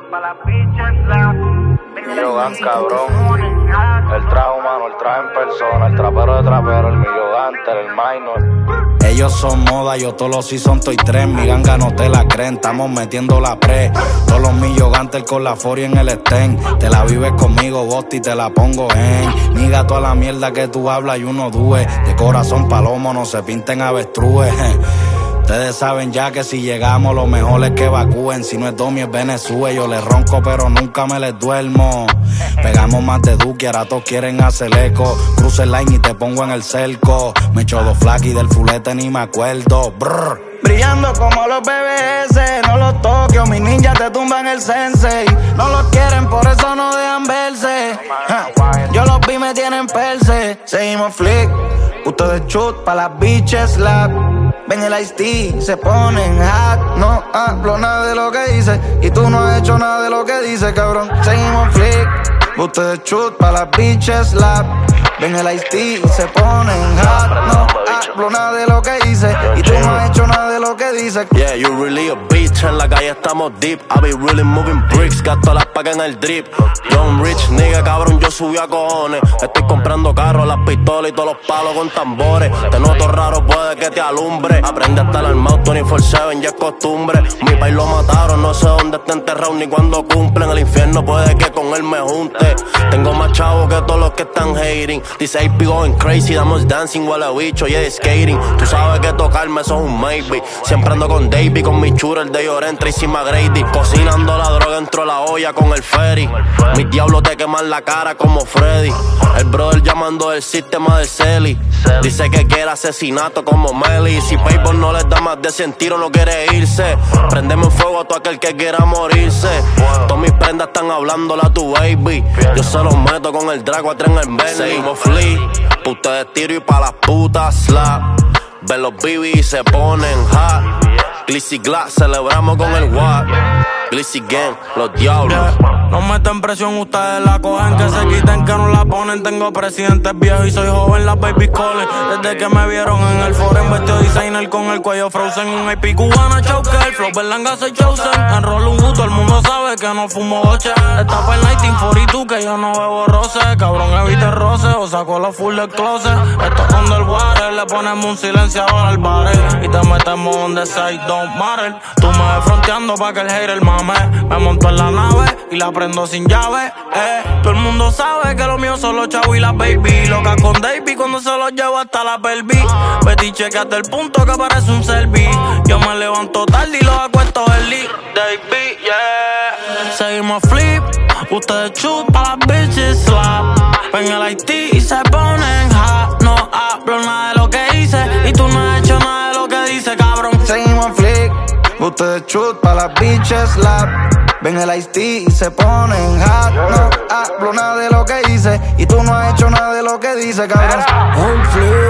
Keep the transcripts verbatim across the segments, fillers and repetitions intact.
Millogan, cabrón. El trajo, mano, el traje en persona. El trapero de trapero, el Millogante, el minor. Ellos son moda, yo todos los season estoy tres. Mi ganga no te la creen, estamos metiendo la pre. Todos los Millogantes con la Fori en el Sten. Te la vives conmigo, Bosti, te la pongo en. Niga toda la mierda que tú hablas y uno due. De corazón palomo, no se pinten avestrúes. Ustedes saben ya que si llegamos lo mejor es que evacúen. Si no es Domi es Venezuela. Yo les ronco pero nunca me les duermo. Pegamos más de Duque, ahora todos quieren hacer eco. Cruce el line y te pongo en el cerco. Me echo dos flaques y del fulete ni me acuerdo. Brr. Brillando como los B B S, no los toques, mis ninjas te tumban el sensei. No los quieren, por eso no dejan verse. Ja. Yo los vi, me tienen perse. Seguimos flick, ustedes shoot pa' las bitches slap. Ven el Ice-T, se ponen hot. No hablo nada de lo que dice y tú no has hecho nada de lo que dice, cabrón. Seguimos flick, ustedes shoot pa' las bitches slap. Ven el Ice-T, se ponen hot. No hablo nada de lo que hice y tú no has hecho nada de lo que dice. Yeah, you really a bitch, en la calle estamos deep. I be really moving bricks, gasto las pacas en el drip. Young Rich, nigga, cabrón, yo subí a cojones. Estoy comprando carros, las pistolas y todos los palos con tambores. Te noto raro, puede que te alumbre. Aprende a estar armado veinticuatro siete, ya es costumbre. Mi país lo mataron, no sé dónde está enterrado ni cuándo cumplen. El infierno puede que con él me junte. Tengo más chavos que todos los que están hating. Dice A P going crazy, damos dancing, huele a bicho, yeah, skating. Tú sabes que tocarme eso es un maybe. Siempre ando con Davey, con mi churro, de Lloren, Tracy McGrady. Cocinando la droga dentro de la olla con el ferry. Mis diablos te queman la cara como Freddy. El brother llamando del sistema del Celi. Dice que quiere asesinato como Melly. Si Paypal no les da más de cien tiros, no quiere irse. Prendeme en fuego a todo aquel que quiera morirse. Todas mis prendas están hablándole a tu baby. Yo se los meto con el Drago a tren en Bentley. Seguimos flea, pa' ustedes tiro y pa' las putas slap. Ven los B B y se ponen hot. Glizzy Glass, celebramos con el Watt. Glizzy Gang, los diablos. Yeah. No meten presión, ustedes la cogen. Que se quiten, que no la ponen. Tengo presidentes viejos y soy joven, las baby calling. Desde que me vieron en el forum, vestido designer con el cuello frozen. Un I P cubana choker, flow berlanga soy chosen. Enrollo un gusto, el mundo sabe que no fumo boche. Está para el nineteen forty-two, que yo no bebo roce. Cabrón, evite roce, o saco la full del closet. Esto es underwater, le ponemos un silenciador al bar. Y te metemos donde sea, it don't matter. Tú me ves fronteando pa' que el hater mame. Me monto en la nave y la prendo sin llave, eh. Todo el mundo sabe que lo mío son los chavos y las baby. Loca con Davey cuando se los llevo hasta la pelvis. Betty cheque hasta el punto que parece un selfie. Yo me levanto tarde y los acuesto early. Davey, yeah. Seguimos flip, ustedes shoot pa' las bitches slap. Ven el I T y se ponen hot. No hablo nada de lo que hice y tú no has hecho nada de lo que dice, cabrón. Seguimos flip, ustedes shoot pa' las bitches slap. Ven el Ice-T y se ponen hot. No hablo nada de lo que hice y tú no has hecho nada de lo que dice, cabrón. On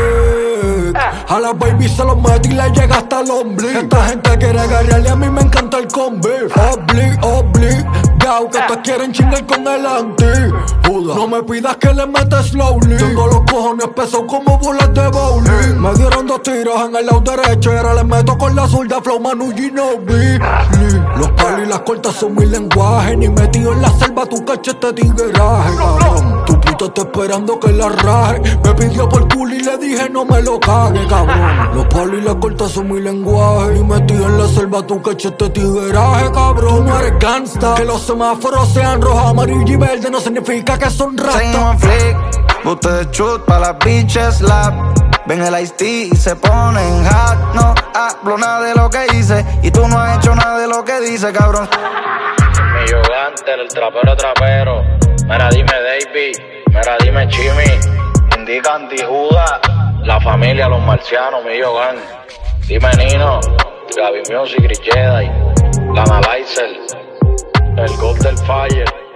flick, a la baby se los mete y le llega hasta el ombligo. Esta gente quiere agarrarle, a mí me encanta el combi. Obli, obli, gao, que te quieren chingar con el anti. No me pidas que le metes slowly. Tengo los cojones pesados como bolas de bowling. Me dieron dos tiros en el lado derecho y ahora le meto con la zurda flow Manu Ginobili. Los palos y las cortas son mi lenguaje. Ni metido en la selva tu cachete tigueraje, cabrón. Tu puta está esperando que la raje. Me pidió por culo y le dije no me lo cague, cabrón. Los palos y las cortas son mi lenguaje. Ni metido en la selva tu cachete tigueraje, cabrón. Tú no eres gangsta. Que los semáforos sean rojo, amarillo y verde no significa que son rastas. Seguimos flick, ustedes shoot pa' las bitches slap. Ven el Ice-T y se ponen hot. No hablo nada de lo que hice y tú no has hecho nada de lo que dice, cabrón. Millogante, el trapero trapero. Mira, dime Davey, mira, dime Chimi. Indica Antijuda, la familia, los marcianos, Millogan. Dime Nino, Gaby Music, Rich Jedi, Lana Lysel, el God del Fire.